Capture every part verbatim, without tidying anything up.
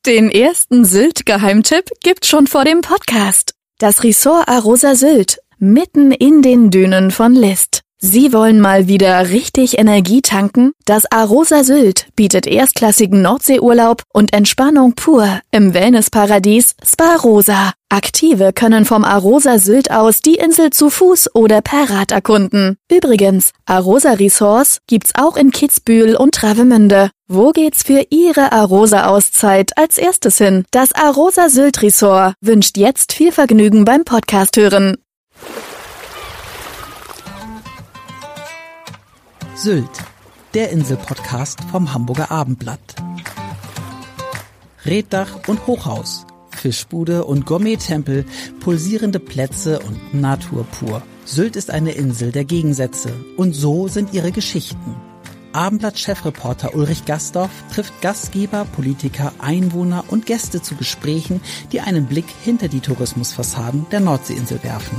Den ersten Sylt-Geheimtipp gibt's schon vor dem Podcast. Das Resort Arosa Sylt, mitten in den Dünen von List. Sie wollen mal wieder richtig Energie tanken? Das Arosa Sylt bietet erstklassigen Nordseeurlaub und Entspannung pur im Wellnessparadies Spa Rosa. Aktive können vom Arosa Sylt aus die Insel zu Fuß oder per Rad erkunden. Übrigens, Arosa Resorts gibt's auch in Kitzbühel und Travemünde. Wo geht's für Ihre Arosa-Auszeit als erstes hin? Das Arosa Sylt Resort wünscht jetzt viel Vergnügen beim Podcast hören. Sylt, der Insel-Podcast vom Hamburger Abendblatt. Reetdach und Hochhaus, Fischbude und Gourmet-Tempel, pulsierende Plätze und Natur pur. Sylt ist eine Insel der Gegensätze und so sind ihre Geschichten. Abendblatt-Chefreporter Ulrich Gastorf trifft Gastgeber, Politiker, Einwohner und Gäste zu Gesprächen, die einen Blick hinter die Tourismusfassaden der Nordseeinsel werfen.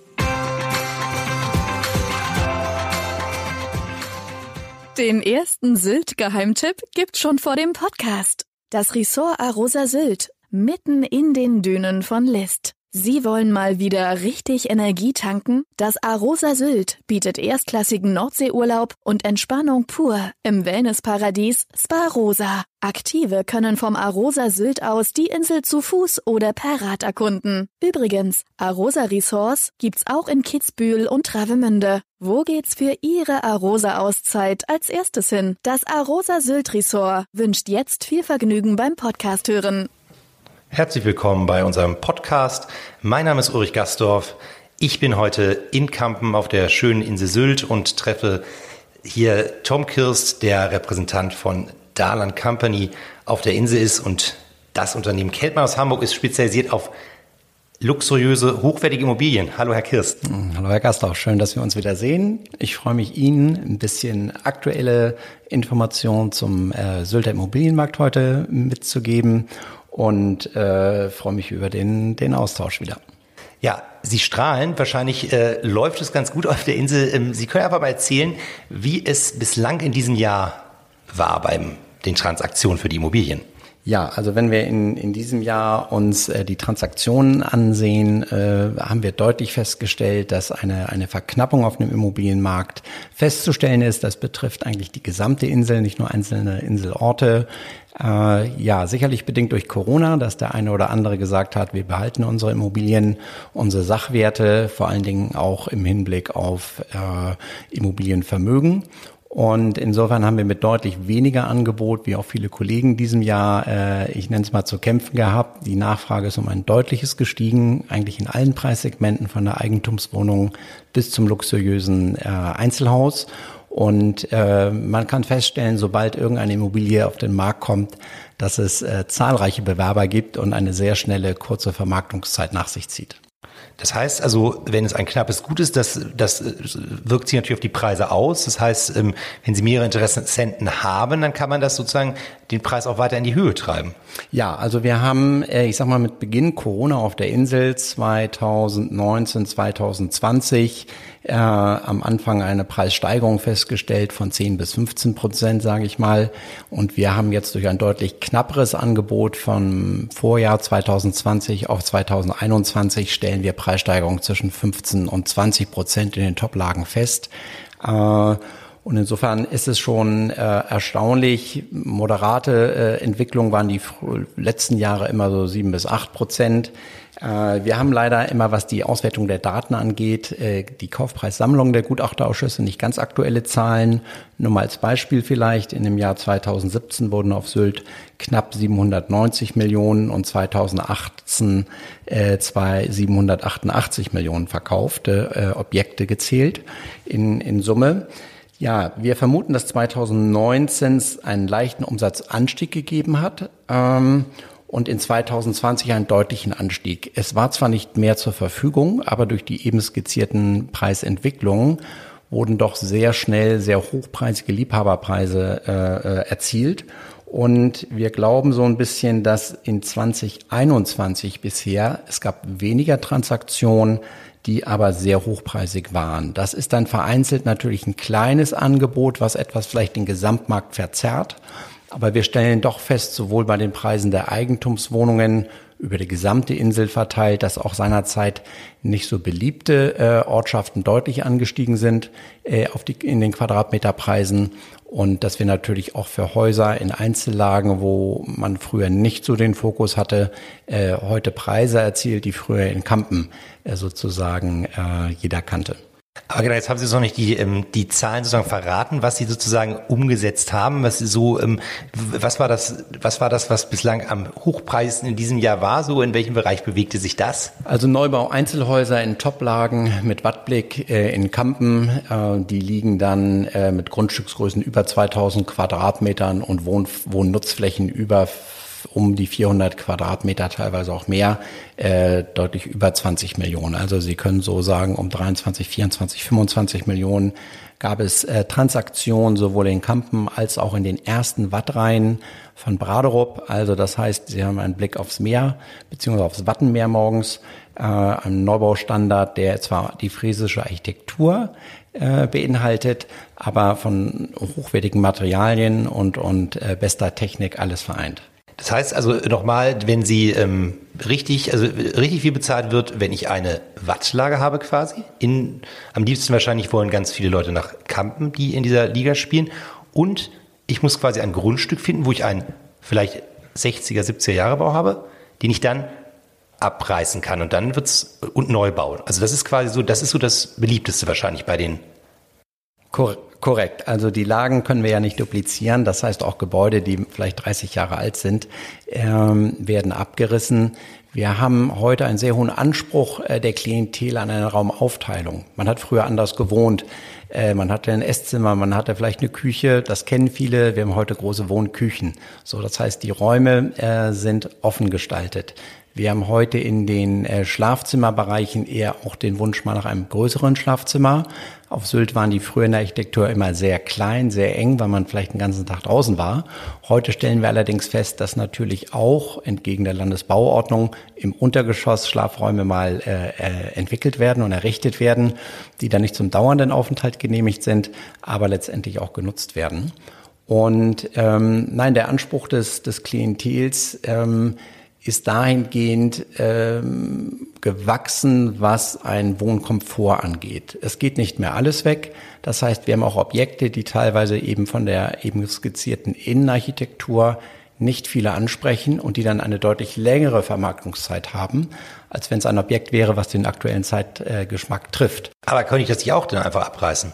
Den ersten Sylt-Geheimtipp gibt's schon vor dem Podcast. Das Resort Arosa Sylt, mitten in den Dünen von List. Sie wollen mal wieder richtig Energie tanken? Das Arosa Sylt bietet erstklassigen Nordseeurlaub und Entspannung pur im Wellnessparadies Spa Rosa. Aktive können vom Arosa Sylt aus die Insel zu Fuß oder per Rad erkunden. Übrigens, Arosa Resorts gibt's auch in Kitzbühel und Travemünde. Wo geht's für Ihre Arosa-Auszeit als erstes hin? Das Arosa Sylt Resort wünscht jetzt viel Vergnügen beim Podcast hören. Herzlich willkommen bei unserem Podcast. Mein Name ist Ulrich Gastorf. Ich bin heute in Kampen auf der schönen Insel Sylt und treffe hier Tom Kirst, der Repräsentant von Darlan Company auf der Insel ist. Und das Unternehmen kennt man aus Hamburg, ist spezialisiert auf luxuriöse, hochwertige Immobilien. Hallo, Herr Kirst. Hallo, Herr Gastorf. Schön, dass wir uns wieder sehen. Ich freue mich, Ihnen ein bisschen aktuelle Informationen zum äh, Sylter Immobilienmarkt heute mitzugeben. Und äh, freue mich über den, den Austausch wieder. Ja, Sie strahlen. Wahrscheinlich äh, läuft es ganz gut auf der Insel. Ähm, Sie können einfach mal erzählen, wie es bislang in diesem Jahr war beim den Transaktionen für die Immobilien. Ja, also wenn wir in, in diesem Jahr uns äh, die Transaktionen ansehen, äh, haben wir deutlich festgestellt, dass eine, eine Verknappung auf dem Immobilienmarkt festzustellen ist. Das betrifft eigentlich die gesamte Insel, nicht nur einzelne Inselorte. Äh, ja, sicherlich bedingt durch Corona, dass der eine oder andere gesagt hat, wir behalten unsere Immobilien, unsere Sachwerte, vor allen Dingen auch im Hinblick auf äh, Immobilienvermögen. Und insofern haben wir mit deutlich weniger Angebot, wie auch viele Kollegen in diesem Jahr, äh, ich nenne es mal, zu kämpfen gehabt. Die Nachfrage ist um ein deutliches gestiegen, eigentlich in allen Preissegmenten, von der Eigentumswohnung bis zum luxuriösen äh, Einzelhaus. Und äh, man kann feststellen, sobald irgendeine Immobilie auf den Markt kommt, dass es äh, zahlreiche Bewerber gibt und eine sehr schnelle, kurze Vermarktungszeit nach sich zieht. Das heißt also, wenn es ein knappes Gut ist, das, das wirkt sich natürlich auf die Preise aus. Das heißt, wenn Sie mehrere Interessenten haben, dann kann man das sozusagen den Preis auch weiter in die Höhe treiben. Ja, also wir haben, ich sag mal, mit Beginn Corona auf der Insel zwanzig neunzehn, zwanzig zwanzig äh, am Anfang eine Preissteigerung festgestellt von zehn bis fünfzehn Prozent, sage ich mal. Und wir haben jetzt durch ein deutlich knapperes Angebot vom Vorjahr zwanzig zwanzig auf zwanzig einundzwanzig stellen wir Preissteigerungen zwischen fünfzehn und zwanzig Prozent in den Top-Lagen fest. Äh, Und insofern ist es schon äh, erstaunlich. Moderate äh, Entwicklungen waren die fr- letzten Jahre immer so sieben bis acht Prozent. Äh, wir haben leider immer, was die Auswertung der Daten angeht, äh, die Kaufpreissammlung der Gutachterausschüsse, nicht ganz aktuelle Zahlen. Nur mal als Beispiel vielleicht, in dem Jahr zwanzig siebzehn wurden auf Sylt knapp siebenhundertneunzig Millionen und zwanzig achtzehn äh, zwei siebenhundertachtundachtzig Millionen verkaufte äh, Objekte gezählt in, in Summe. Ja, wir vermuten, dass zwanzig neunzehn es einen leichten Umsatzanstieg gegeben hat ähm, und in zwanzig zwanzig einen deutlichen Anstieg. Es war zwar nicht mehr zur Verfügung, aber durch die eben skizzierten Preisentwicklungen wurden doch sehr schnell sehr hochpreisige Liebhaberpreise äh, erzielt. Und wir glauben so ein bisschen, dass in zwanzig einundzwanzig bisher, es gab weniger Transaktionen, die aber sehr hochpreisig waren. Das ist dann vereinzelt natürlich ein kleines Angebot, was etwas vielleicht den Gesamtmarkt verzerrt. Aber wir stellen doch fest, sowohl bei den Preisen der Eigentumswohnungen über die gesamte Insel verteilt, dass auch seinerzeit nicht so beliebte äh, Ortschaften deutlich angestiegen sind äh, auf die, in den Quadratmeterpreisen und dass wir natürlich auch für Häuser in Einzellagen, wo man früher nicht so den Fokus hatte, äh, heute Preise erzielt, die früher in Kampen äh, sozusagen äh, jeder kannte. Aber genau, jetzt haben Sie so nicht die ähm, die Zahlen sozusagen verraten, was Sie sozusagen umgesetzt haben, was Sie so ähm, was war das was war das was bislang am Hochpreis in diesem Jahr war, so in welchem Bereich bewegte sich das? Also Neubau Einzelhäuser in Toplagen mit Wattblick äh, in Kampen, äh, die liegen dann äh, mit Grundstücksgrößen über zweitausend Quadratmetern und Wohn Wohnnutzflächen über um die vierhundert Quadratmeter, teilweise auch mehr, äh, deutlich über zwanzig Millionen. Also Sie können so sagen, um dreiundzwanzig, vierundzwanzig, fünfundzwanzig Millionen gab es äh, Transaktionen sowohl in Kampen als auch in den ersten Wattreihen von Braderup. Also das heißt, Sie haben einen Blick aufs Meer, beziehungsweise aufs Wattenmeer morgens, äh, ein Neubaustandard, der zwar die friesische Architektur äh, beinhaltet, aber von hochwertigen Materialien und, und äh, bester Technik alles vereint. Das heißt also nochmal, wenn Sie ähm, richtig, also richtig viel bezahlt wird, wenn ich eine Wattlage habe quasi. In, am liebsten wahrscheinlich wollen ganz viele Leute nach Kampen, die in dieser Liga spielen. Und ich muss quasi ein Grundstück finden, wo ich einen vielleicht sechziger, siebziger Jahre Bau habe, den ich dann abreißen kann und dann wird's und neu bauen. Also das ist quasi so, das ist so das beliebteste wahrscheinlich bei den. Korrekt. Also die Lagen können wir ja nicht duplizieren. Das heißt, auch Gebäude, die vielleicht dreißig Jahre alt sind, ähm, werden abgerissen. Wir haben heute einen sehr hohen Anspruch äh, der Klientel an eine Raumaufteilung. Man hat früher anders gewohnt. Äh, man hatte ein Esszimmer, man hatte vielleicht eine Küche. Das kennen viele. Wir haben heute große Wohnküchen. So, das heißt, die Räume äh, sind offen gestaltet. Wir haben heute in den äh, Schlafzimmerbereichen eher auch den Wunsch mal nach einem größeren Schlafzimmer. Auf Sylt waren die früher in der Architektur immer sehr klein, sehr eng, weil man vielleicht den ganzen Tag draußen war. Heute stellen wir allerdings fest, dass natürlich auch entgegen der Landesbauordnung im Untergeschoss Schlafräume mal äh, äh, entwickelt werden und errichtet werden, die dann nicht zum dauernden Aufenthalt genehmigt sind, aber letztendlich auch genutzt werden. Und ähm, nein, der Anspruch des, des Klientels ähm, ist dahingehend ähm, gewachsen, was ein Wohnkomfort angeht. Es geht nicht mehr alles weg. Das heißt, wir haben auch Objekte, die teilweise eben von der eben skizzierten Innenarchitektur nicht viele ansprechen und die dann eine deutlich längere Vermarktungszeit haben, als wenn es ein Objekt wäre, was den aktuellen Zeitgeschmack äh, trifft. Aber könnte ich das nicht auch dann einfach abreißen?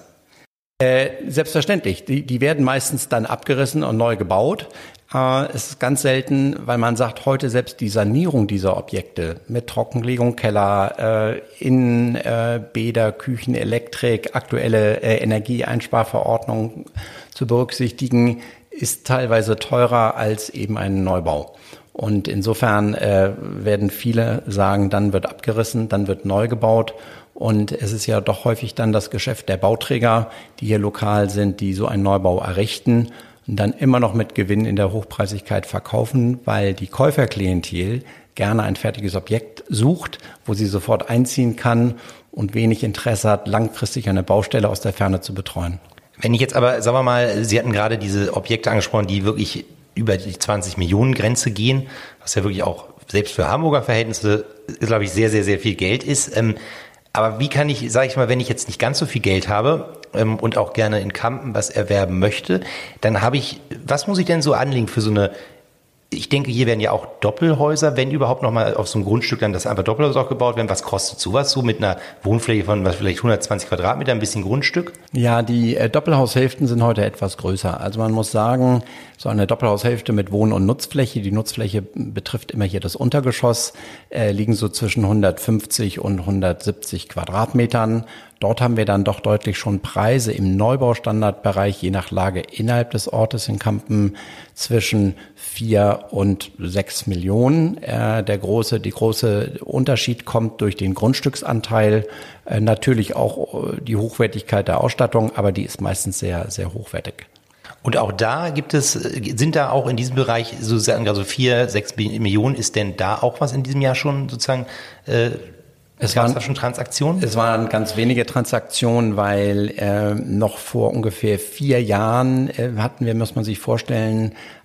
Äh, selbstverständlich. Die, die werden meistens dann abgerissen und neu gebaut. Äh, es ist ganz selten, weil man sagt, heute selbst die Sanierung dieser Objekte mit Trockenlegung, Keller, äh, Innenbäder, äh, Küchen, Elektrik, aktuelle äh, Energieeinsparverordnung zu berücksichtigen, ist teilweise teurer als eben ein Neubau. Und insofern äh, werden viele sagen, dann wird abgerissen, dann wird neu gebaut. Und es ist ja doch häufig dann das Geschäft der Bauträger, die hier lokal sind, die so einen Neubau errichten und dann immer noch mit Gewinn in der Hochpreisigkeit verkaufen, weil die Käuferklientel gerne ein fertiges Objekt sucht, wo sie sofort einziehen kann und wenig Interesse hat, langfristig eine Baustelle aus der Ferne zu betreuen. Wenn ich jetzt aber, sagen wir mal, Sie hatten gerade diese Objekte angesprochen, die wirklich über die zwanzig Millionen Grenze gehen, was ja wirklich auch selbst für Hamburger Verhältnisse, glaube ich, sehr, sehr, sehr viel Geld ist. Ähm, Aber wie kann ich, sage ich mal, wenn ich jetzt nicht ganz so viel Geld habe ähm, und auch gerne in Kampen was erwerben möchte, dann habe ich, was muss ich denn so anlegen für so eine, ich denke, hier werden ja auch Doppelhäuser, wenn überhaupt nochmal auf so einem Grundstück dann das einfach Doppelhäuser auch gebaut werden. Was kostet sowas so mit einer Wohnfläche von was vielleicht hundertzwanzig Quadratmeter, ein bisschen Grundstück? Ja, die äh, Doppelhaushälften sind heute etwas größer. Also man muss sagen, so eine Doppelhaushälfte mit Wohn- und Nutzfläche, die Nutzfläche betrifft immer hier das Untergeschoss, äh, liegen so zwischen hundertfünfzig und hundertsiebzig Quadratmetern. Dort haben wir dann doch deutlich schon Preise im Neubaustandardbereich, je nach Lage innerhalb des Ortes in Kampen, zwischen vier und sechs Millionen. Äh, der große, die große Unterschied kommt durch den Grundstücksanteil, äh, natürlich auch die Hochwertigkeit der Ausstattung, aber die ist meistens sehr, sehr hochwertig. Und auch da gibt es, sind da auch in diesem Bereich sozusagen, also vier, sechs Millionen, ist denn da auch was in diesem Jahr schon sozusagen, äh, Es waren schon Transaktionen? Es waren ganz wenige Transaktionen, weil äh, noch vor ungefähr vier Jahren äh, hatten wir, muss man sich vorstellen,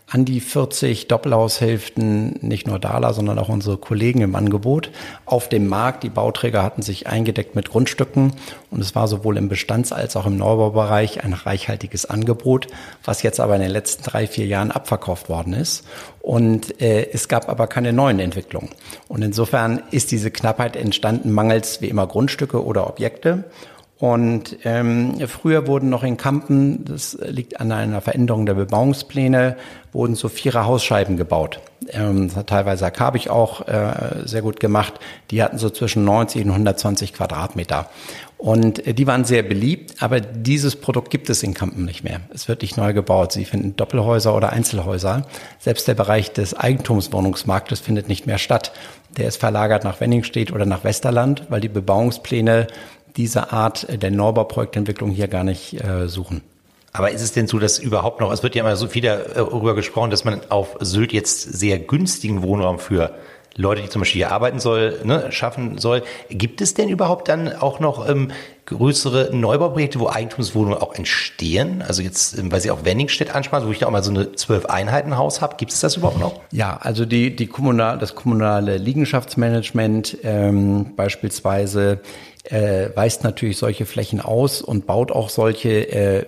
an die vierzig Doppelhaushälften, nicht nur Dahler, sondern auch unsere Kollegen im Angebot auf dem Markt. Die Bauträger hatten sich eingedeckt mit Grundstücken und es war sowohl im Bestands- als auch im Neubaubereich ein reichhaltiges Angebot, was jetzt aber in den letzten drei, vier Jahren abverkauft worden ist. Und äh, es gab aber keine neuen Entwicklungen. Und insofern ist diese Knappheit entstanden mangels wie immer Grundstücke oder Objekte. Und ähm, früher wurden noch in Kampen, das liegt an einer Veränderung der Bebauungspläne, wurden so vierer Hausscheiben gebaut. Ähm, das hat teilweise Herr Kabich auch äh, sehr gut gemacht. Die hatten so zwischen neunzig und hundertzwanzig Quadratmeter. Und äh, die waren sehr beliebt, aber dieses Produkt gibt es in Kampen nicht mehr. Es wird nicht neu gebaut. Sie finden Doppelhäuser oder Einzelhäuser. Selbst der Bereich des Eigentumswohnungsmarktes findet nicht mehr statt. Der ist verlagert nach Wenningstedt oder nach Westerland, weil die Bebauungspläne diese Art der Neubauprojektentwicklung hier gar nicht äh, suchen. Aber ist es denn so, dass überhaupt noch, es wird ja immer so viel darüber gesprochen, dass man auf Sylt jetzt sehr günstigen Wohnraum für Leute, die zum Beispiel hier arbeiten soll, ne, schaffen soll. Gibt es denn überhaupt dann auch noch ähm, größere Neubauprojekte, wo Eigentumswohnungen auch entstehen? Also jetzt, ähm, weil Sie auch Wenningstedt ansprachen, wo ich da auch mal so eine zwölf-Einheiten-Haus habe. Gibt es das überhaupt noch? Ja, also die, die kommunal, das kommunale Liegenschaftsmanagement ähm, beispielsweise äh, weist natürlich solche Flächen aus und baut auch solche äh,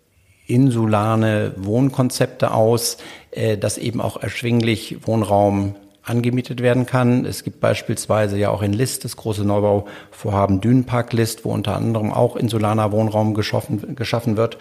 insulane Wohnkonzepte aus, äh, dass eben auch erschwinglich Wohnraum angemietet werden kann. Es gibt beispielsweise ja auch in List das große Neubauvorhaben Dünenpark List, wo unter anderem auch insulaner Wohnraum geschaffen, geschaffen wird.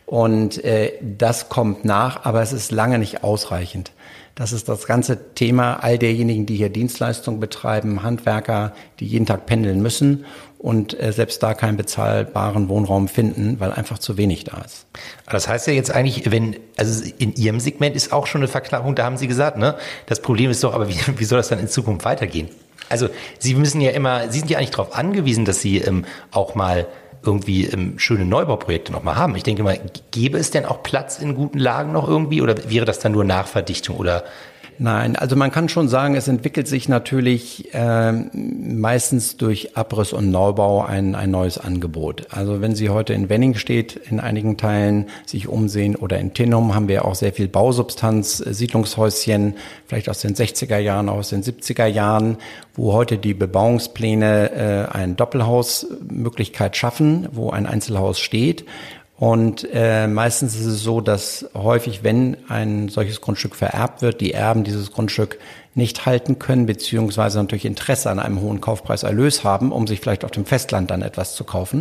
Und äh, das kommt nach, aber es ist lange nicht ausreichend. Das ist das ganze Thema all derjenigen, die hier Dienstleistungen betreiben, Handwerker, die jeden Tag pendeln müssen und äh, selbst da keinen bezahlbaren Wohnraum finden, weil einfach zu wenig da ist. Das heißt ja jetzt eigentlich, wenn, also in Ihrem Segment ist auch schon eine Verknappung, da haben Sie gesagt, ne? Das Problem ist doch, aber wie, wie soll das dann in Zukunft weitergehen? Also Sie müssen ja immer, Sie sind ja eigentlich darauf angewiesen, dass Sie ähm, auch mal irgendwie ähm, schöne Neubauprojekte noch mal haben. Ich denke mal, gäbe es denn auch Platz in guten Lagen noch irgendwie oder wäre das dann nur Nachverdichtung oder? Nein, also man kann schon sagen, es entwickelt sich natürlich äh, meistens durch Abriss und Neubau ein, ein neues Angebot. Also wenn Sie heute in Wenningstedt in einigen Teilen sich umsehen oder in Tinnum haben wir auch sehr viel Bausubstanz, äh, Siedlungshäuschen, vielleicht aus den sechziger Jahren, aus den siebziger Jahren, wo heute die Bebauungspläne äh, eine Doppelhausmöglichkeit schaffen, wo ein Einzelhaus steht. Und äh, meistens ist es so, dass häufig, wenn ein solches Grundstück vererbt wird, die Erben dieses Grundstück nicht halten können, beziehungsweise natürlich Interesse an einem hohen Kaufpreiserlös haben, um sich vielleicht auf dem Festland dann etwas zu kaufen.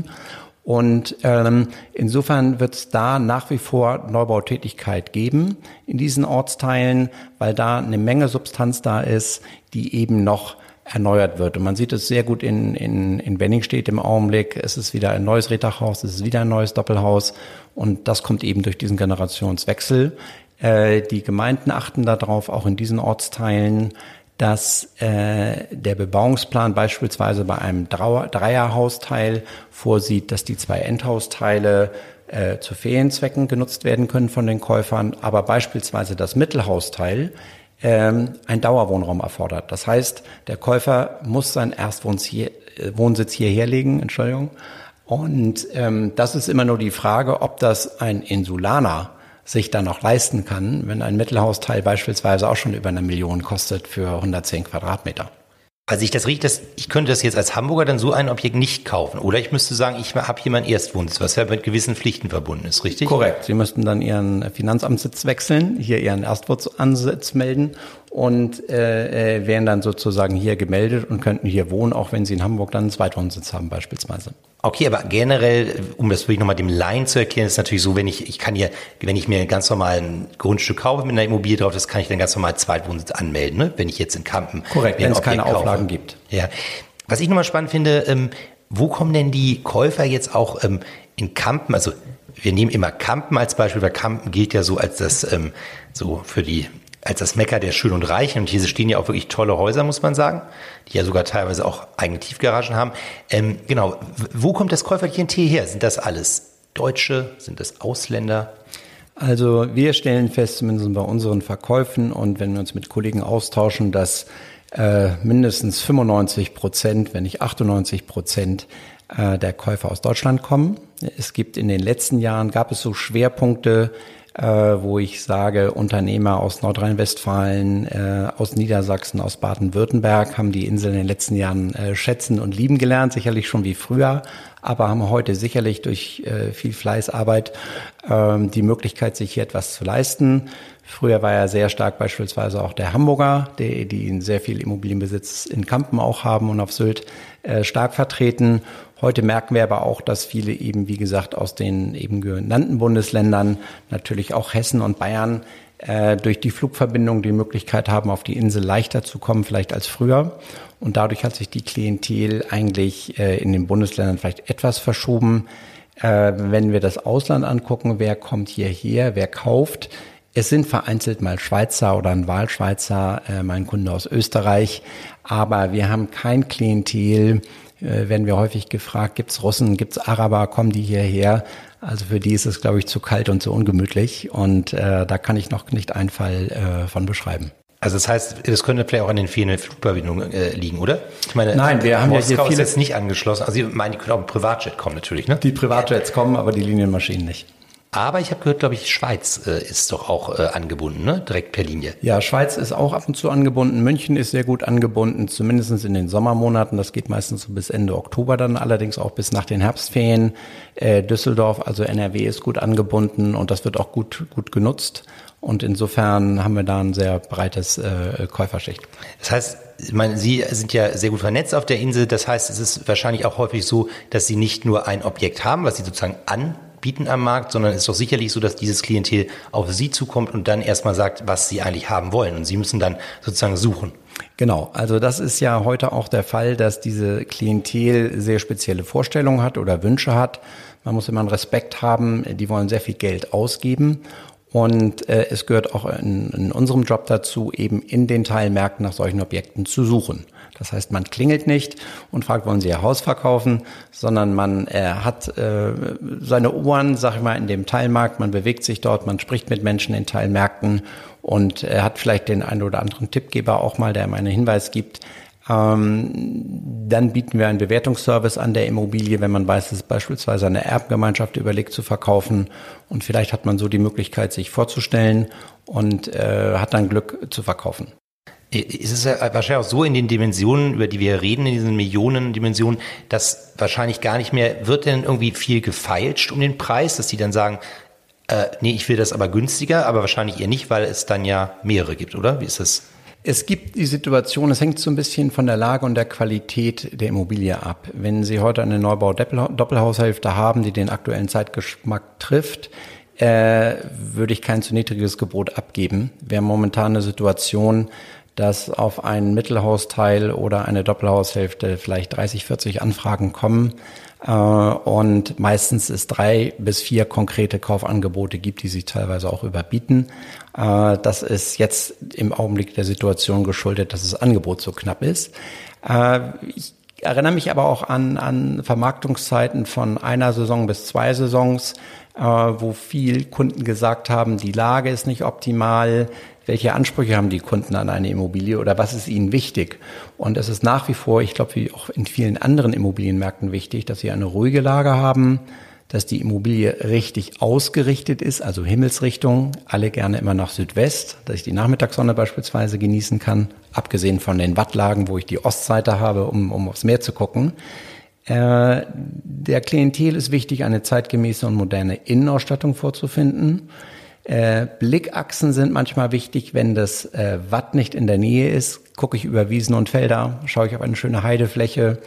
Und ähm, insofern wird es da nach wie vor Neubautätigkeit geben in diesen Ortsteilen, weil da eine Menge Substanz da ist, die eben noch erneuert wird. Und man sieht es sehr gut in, in, in Wenningstedt im Augenblick. Es ist wieder ein neues Rehdachhaus, es ist wieder ein neues Doppelhaus. Und das kommt eben durch diesen Generationswechsel. Äh, die Gemeinden achten darauf, auch in diesen Ortsteilen, dass äh, der Bebauungsplan beispielsweise bei einem Dreierhausteil vorsieht, dass die zwei Endhausteile äh, zu Ferienzwecken genutzt werden können von den Käufern, aber beispielsweise das Mittelhausteil ähm, ein Dauerwohnraum erfordert. Das heißt, der Käufer muss seinen Erstwohnsitz hierher legen, Entschuldigung. Und ähm, das ist immer nur die Frage, ob das ein Insulaner sich dann noch leisten kann, wenn ein Mittelhausteil beispielsweise auch schon über eine Million kostet für hundertzehn Quadratmeter. Also ich das richtig, ich könnte das jetzt als Hamburger dann so ein Objekt nicht kaufen. Oder ich müsste sagen, ich habe hier meinen Erstwohnsitz, was ja mit gewissen Pflichten verbunden ist, richtig? Korrekt. Sie müssten dann Ihren Finanzamtssitz wechseln, hier Ihren Erstwohnsitz melden und äh, wären dann sozusagen hier gemeldet und könnten hier wohnen, auch wenn Sie in Hamburg dann einen Zweitwohnsitz haben beispielsweise. Okay, aber generell, um das wirklich nochmal dem Laien zu erklären, ist natürlich so, wenn ich, ich kann hier, wenn ich mir ganz normal ein Grundstück kaufe mit einer Immobilie drauf, das kann ich dann ganz normal Zweitwohnsitz anmelden, ne? Wenn ich jetzt in Kampen Korrekt, wenn es keine kaufe. Auflagen gibt. Ja. Was ich nochmal spannend finde, ähm, wo kommen denn die Käufer jetzt auch ähm, in Kampen, also wir nehmen immer Kampen als Beispiel, weil Kampen gilt ja so als das, ähm, so für die, als das Mekka der Schön und Reichen. Und hier stehen ja auch wirklich tolle Häuser, muss man sagen, die ja sogar teilweise auch eigene Tiefgaragen haben. Ähm, genau, wo kommt das Käuferklientel her? Sind das alles Deutsche? Sind das Ausländer? Also wir stellen fest, zumindest bei unseren Verkäufen und wenn wir uns mit Kollegen austauschen, dass äh, mindestens fünfundneunzig Prozent, wenn nicht achtundneunzig Prozent äh, der Käufer aus Deutschland kommen. Es gibt in den letzten Jahren, gab es so Schwerpunkte, äh, wo ich sage, Unternehmer aus Nordrhein-Westfalen, äh, aus Niedersachsen, aus Baden-Württemberg haben die Insel in den letzten Jahren äh, schätzen und lieben gelernt, sicherlich schon wie früher, aber haben heute sicherlich durch äh, viel Fleißarbeit äh, die Möglichkeit, sich hier etwas zu leisten. Früher war ja sehr stark beispielsweise auch der Hamburger, die, die sehr viel Immobilienbesitz in Kampen auch haben und auf Sylt äh, stark vertreten. Heute merken wir aber auch, dass viele eben, wie gesagt, aus den eben genannten Bundesländern, natürlich auch Hessen und Bayern, äh, durch die Flugverbindung die Möglichkeit haben, auf die Insel leichter zu kommen, vielleicht als früher. Und dadurch hat sich die Klientel eigentlich äh, in den Bundesländern vielleicht etwas verschoben. Äh, wenn wir das Ausland angucken, wer kommt hierher, wer kauft? Es sind vereinzelt mal Schweizer oder ein Wahlschweizer, äh, mein Kunde aus Österreich, aber wir haben kein Klientel, äh, werden wir häufig gefragt, gibt's Russen, gibt's Araber, kommen die hierher? Also für die ist es, glaube ich, zu kalt und zu ungemütlich und äh, da kann ich noch nicht einen Fall äh, von beschreiben. Also das heißt, das könnte vielleicht auch an den fehlenden Flugverbindungen äh, liegen, oder? Ich meine, nein, wir haben Moskau ja hier viele ist jetzt nicht angeschlossen. Also ich meine, die können auch mit Privatjet kommen natürlich, ne? Die Privatjets kommen, aber die Linienmaschinen nicht. Aber ich habe gehört, glaube ich, Schweiz äh, ist doch auch äh, angebunden, ne? Direkt per Linie. Ja, Schweiz ist auch ab und zu angebunden. München ist sehr gut angebunden, zumindest in den Sommermonaten. Das geht meistens so bis Ende Oktober dann, allerdings auch bis nach den Herbstferien. Äh, Düsseldorf, also N R W, ist gut angebunden und das wird auch gut gut genutzt. Und insofern haben wir da ein sehr breites äh, Käuferschicht. Das heißt, ich meine, Sie sind ja sehr gut vernetzt auf der Insel. Das heißt, es ist wahrscheinlich auch häufig so, dass Sie nicht nur ein Objekt haben, was Sie sozusagen anbieten am Markt, sondern es ist doch sicherlich so, dass dieses Klientel auf Sie zukommt und dann erstmal sagt, was Sie eigentlich haben wollen. Und Sie müssen dann sozusagen suchen. Genau, also das ist ja heute auch der Fall, dass diese Klientel sehr spezielle Vorstellungen hat oder Wünsche hat. Man muss immer einen Respekt haben, die wollen sehr viel Geld ausgeben. Und äh, es gehört auch in, in unserem Job dazu, eben in den Teilmärkten nach solchen Objekten zu suchen. Das heißt, man klingelt nicht und fragt, wollen Sie Ihr Haus verkaufen, sondern man äh, hat äh, seine Ohren, sag ich mal, in dem Teilmarkt, man bewegt sich dort, man spricht mit Menschen in Teilmärkten und er hat vielleicht den einen oder anderen Tippgeber auch mal, der ihm einen Hinweis gibt. Ähm, dann bieten wir einen Bewertungsservice an der Immobilie, wenn man weiß, es ist beispielsweise eine Erbengemeinschaft überlegt zu verkaufen und vielleicht hat man so die Möglichkeit, sich vorzustellen und äh, hat dann Glück zu verkaufen. Es ist ja wahrscheinlich auch so in den Dimensionen, über die wir reden, in diesen Millionendimensionen, dass wahrscheinlich gar nicht mehr, wird denn irgendwie viel gefeilscht um den Preis, dass die dann sagen, äh, nee, ich will das aber günstiger, aber wahrscheinlich eher nicht, weil es dann ja mehrere gibt, oder? Wie ist das? Es gibt die Situation, es hängt so ein bisschen von der Lage und der Qualität der Immobilie ab. Wenn Sie heute eine Neubau-Doppelhaushälfte haben, die den aktuellen Zeitgeschmack trifft, äh, würde ich kein zu niedriges Gebot abgeben. Wir haben momentan eine Situation, dass auf einen Mittelhausteil oder eine Doppelhaushälfte vielleicht dreißig, vierzig Anfragen kommen äh, und meistens es drei bis vier konkrete Kaufangebote gibt, die sich teilweise auch überbieten. Äh, das ist jetzt im Augenblick der Situation geschuldet, dass das Angebot so knapp ist. Äh, ich erinnere mich aber auch an, an Vermarktungszeiten von einer Saison bis zwei Saisons, äh, wo viel Kunden gesagt haben, die Lage ist nicht optimal. Welche Ansprüche haben die Kunden an eine Immobilie oder was ist ihnen wichtig? Und es ist nach wie vor, ich glaube, wie auch in vielen anderen Immobilienmärkten wichtig, dass sie eine ruhige Lage haben, dass die Immobilie richtig ausgerichtet ist, also Himmelsrichtung, alle gerne immer nach Südwest, dass ich die Nachmittagssonne beispielsweise genießen kann, abgesehen von den Wattlagen, wo ich die Ostseite habe, um, um aufs Meer zu gucken. Äh, der Klientel ist wichtig, eine zeitgemäße und moderne Innenausstattung vorzufinden. Äh, Blickachsen sind manchmal wichtig, wenn das äh, Watt nicht in der Nähe ist, gucke ich über Wiesen und Felder, schaue ich auf eine schöne Heidefläche.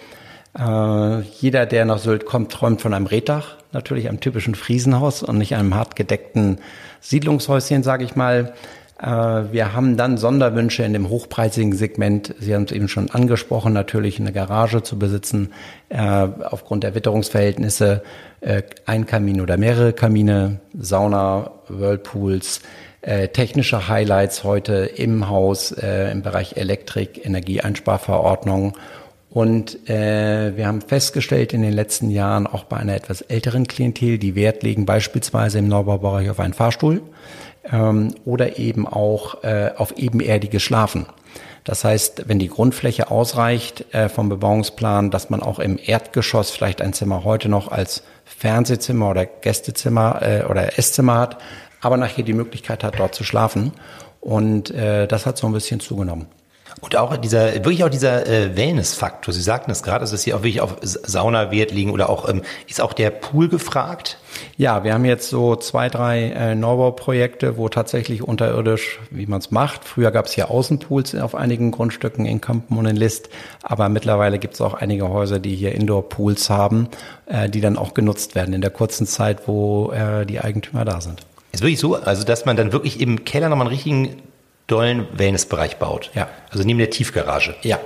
Äh, jeder, der nach Sylt kommt, träumt von einem Reetdach, natürlich einem typischen Friesenhaus und nicht einem hart gedeckten Siedlungshäuschen, sage ich mal. Äh, wir haben dann Sonderwünsche in dem hochpreisigen Segment. Sie haben es eben schon angesprochen, natürlich eine Garage zu besitzen, äh, aufgrund der Witterungsverhältnisse, äh, ein Kamin oder mehrere Kamine, Sauna, Whirlpools, äh, technische Highlights heute im Haus, äh, im Bereich Elektrik, Energieeinsparverordnung. Und äh, wir haben festgestellt in den letzten Jahren auch bei einer etwas älteren Klientel, die Wert legen beispielsweise im Neubaubereich auf einen Fahrstuhl ähm, oder eben auch äh, auf ebenerdiges Schlafen. Das heißt, wenn die Grundfläche ausreicht äh, vom Bebauungsplan, dass man auch im Erdgeschoss vielleicht ein Zimmer heute noch als Fernsehzimmer oder Gästezimmer äh, oder Esszimmer hat, aber nachher die Möglichkeit hat, dort zu schlafen. Und äh, das hat so ein bisschen zugenommen. Und auch dieser, wirklich auch dieser äh, Wellness-Faktor. Sie sagten es gerade, dass es hier auch wirklich auf Sauna Wert liegen oder auch, ähm, ist auch der Pool gefragt? Ja, wir haben jetzt so zwei, drei äh, Neubauprojekte, wo tatsächlich unterirdisch, wie man es macht. Früher gab es hier Außenpools auf einigen Grundstücken in Kampen und in List, aber mittlerweile gibt es auch einige Häuser, die hier Indoor-Pools haben, äh, die dann auch genutzt werden in der kurzen Zeit, wo äh, die Eigentümer da sind. Ist wirklich so, also dass man dann wirklich im Keller nochmal einen richtigen dollen Wellnessbereich baut. Ja. Also neben der Tiefgarage. Ja.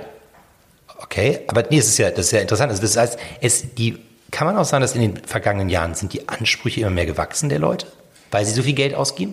Okay, aber nee, das ist ja, das ist ja interessant. Also das heißt, es, die, kann man auch sagen, dass in den vergangenen Jahren sind die Ansprüche immer mehr gewachsen der Leute? Weil sie so viel Geld ausgeben?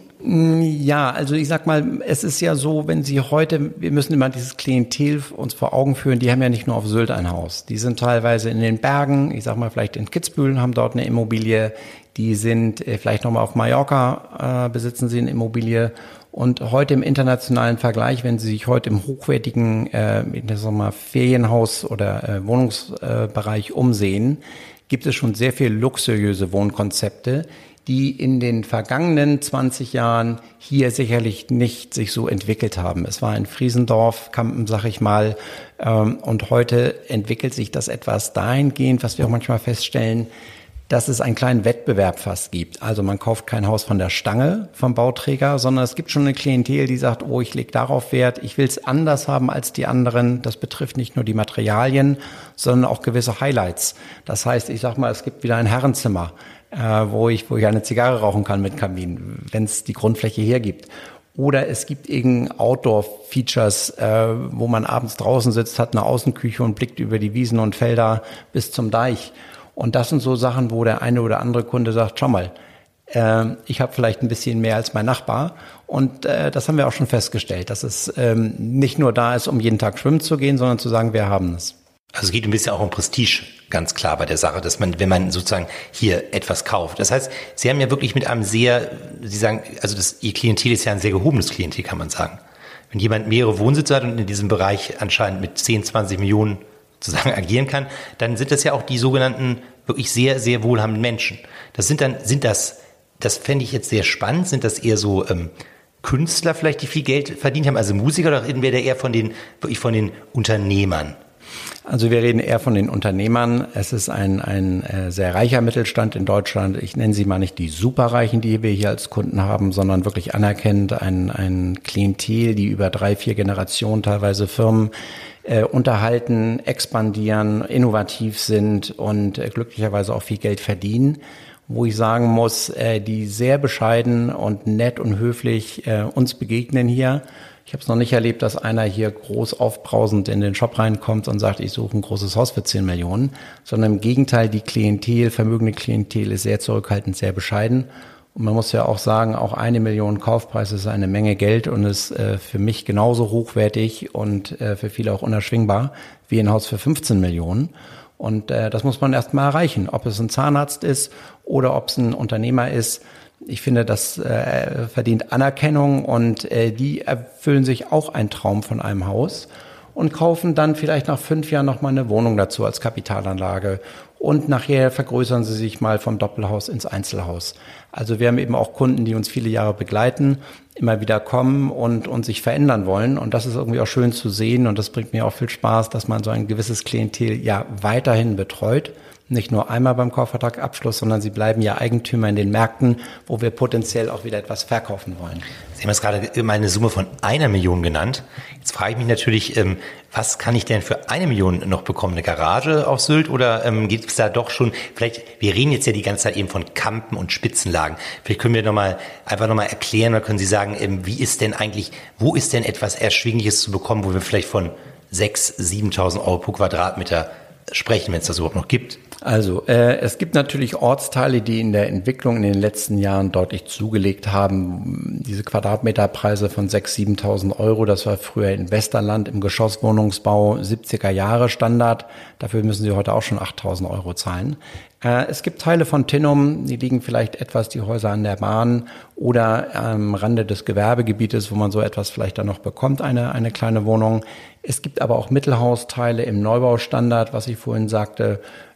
Ja, also ich sag mal, es ist ja so, wenn Sie heute, wir müssen immer dieses Klientel uns vor Augen führen, die haben ja nicht nur auf Sylt ein Haus. Die sind teilweise in den Bergen, ich sag mal vielleicht in Kitzbühel, haben dort eine Immobilie. Die sind äh, vielleicht nochmal auf Mallorca, äh, besitzen sie eine Immobilie. Und heute im internationalen Vergleich, wenn Sie sich heute im hochwertigen äh, ich sag mal, Ferienhaus- oder äh, Wohnungsbereich äh, umsehen, gibt es schon sehr viel luxuriöse Wohnkonzepte, die in den vergangenen zwanzig Jahren hier sicherlich nicht sich so entwickelt haben. Es war ein Friesendorf, Kampen, sag ich mal, ähm, und heute entwickelt sich das etwas dahingehend, was wir auch manchmal feststellen, dass es einen kleinen Wettbewerb fast gibt. Also man kauft kein Haus von der Stange vom Bauträger, sondern es gibt schon eine Klientel, die sagt, oh, ich lege darauf Wert, ich will es anders haben als die anderen. Das betrifft nicht nur die Materialien, sondern auch gewisse Highlights. Das heißt, ich sag mal, es gibt wieder ein Herrenzimmer, äh, wo ich wo ich eine Zigarre rauchen kann mit Kamin, wenn es die Grundfläche hergibt. Oder es gibt irgendein Outdoor-Features, äh, wo man abends draußen sitzt, hat eine Außenküche und blickt über die Wiesen und Felder bis zum Deich. Und das sind so Sachen, wo der eine oder andere Kunde sagt, schau mal, äh, ich habe vielleicht ein bisschen mehr als mein Nachbar. Und äh, das haben wir auch schon festgestellt, dass es ähm, nicht nur da ist, um jeden Tag schwimmen zu gehen, sondern zu sagen, wir haben es. Also es geht ein bisschen auch um Prestige, ganz klar bei der Sache, dass man, wenn man sozusagen hier etwas kauft. Das heißt, Sie haben ja wirklich mit einem sehr, Sie sagen, also das, Ihr Klientel ist ja ein sehr gehobenes Klientel, kann man sagen. Wenn jemand mehrere Wohnsitze hat und in diesem Bereich anscheinend mit zehn, zwanzig Millionen sozusagen agieren kann, dann sind das ja auch die sogenannten wirklich sehr, sehr wohlhabenden Menschen. Das sind dann, sind das, das fände ich jetzt sehr spannend, sind das eher so ähm, Künstler vielleicht, die viel Geld verdient haben, also Musiker, oder reden wir da eher von den, wirklich von den Unternehmern? Also wir reden eher von den Unternehmern. Es ist ein, ein äh, sehr reicher Mittelstand in Deutschland. Ich nenne sie mal nicht die Superreichen, die wir hier als Kunden haben, sondern wirklich anerkennend ein, ein Klientel, die über drei, vier Generationen teilweise Firmen äh, unterhalten, expandieren, innovativ sind und äh, glücklicherweise auch viel Geld verdienen. Wo ich sagen muss, äh, die sehr bescheiden und nett und höflich äh, uns begegnen hier. Ich habe es noch nicht erlebt, dass einer hier groß aufbrausend in den Shop reinkommt und sagt, ich suche ein großes Haus für zehn Millionen, sondern im Gegenteil, die Klientel, vermögende Klientel ist sehr zurückhaltend, sehr bescheiden. Und man muss ja auch sagen, auch eine Million Kaufpreis ist eine Menge Geld und ist äh, für mich genauso hochwertig und äh, für viele auch unerschwingbar wie ein Haus für fünfzehn Millionen. Und äh, das muss man erst mal erreichen, ob es ein Zahnarzt ist oder ob es ein Unternehmer ist. Ich finde, das äh, verdient Anerkennung und äh, die erfüllen sich auch einen Traum von einem Haus und kaufen dann vielleicht nach fünf Jahren nochmal eine Wohnung dazu als Kapitalanlage und nachher vergrößern sie sich mal vom Doppelhaus ins Einzelhaus. Also wir haben eben auch Kunden, die uns viele Jahre begleiten, immer wieder kommen und, und sich verändern wollen und das ist irgendwie auch schön zu sehen und das bringt mir auch viel Spaß, dass man so ein gewisses Klientel ja weiterhin betreut. Nicht nur einmal beim Kaufvertragabschluss, sondern sie bleiben ja Eigentümer in den Märkten, wo wir potenziell auch wieder etwas verkaufen wollen. Sie haben jetzt gerade mal eine Summe von einer Million genannt. Jetzt frage ich mich natürlich, was kann ich denn für eine Million noch bekommen? Eine Garage auf Sylt oder gibt es da doch schon, vielleicht, wir reden jetzt ja die ganze Zeit eben von Kampen und Spitzenlagen. Vielleicht können wir noch mal, einfach nochmal erklären, oder können Sie sagen, wie ist denn eigentlich, wo ist denn etwas Erschwingliches zu bekommen, wo wir vielleicht von sechstausend, siebentausend Euro pro Quadratmeter sprechen, wenn es das überhaupt noch gibt? Also äh, es gibt natürlich Ortsteile, die in der Entwicklung in den letzten Jahren deutlich zugelegt haben. Diese Quadratmeterpreise von sechstausend, siebentausend Euro, das war früher in Westerland im Geschosswohnungsbau siebziger Jahre Standard. Dafür müssen Sie heute auch schon achttausend Euro zahlen. Äh, es gibt Teile von Tinnum, die liegen vielleicht etwas, die Häuser an der Bahn oder am Rande des Gewerbegebietes, wo man so etwas vielleicht dann noch bekommt, eine, eine kleine Wohnung. Es gibt aber auch Mittelhausteile im Neubaustandard, was ich vorhin sagte,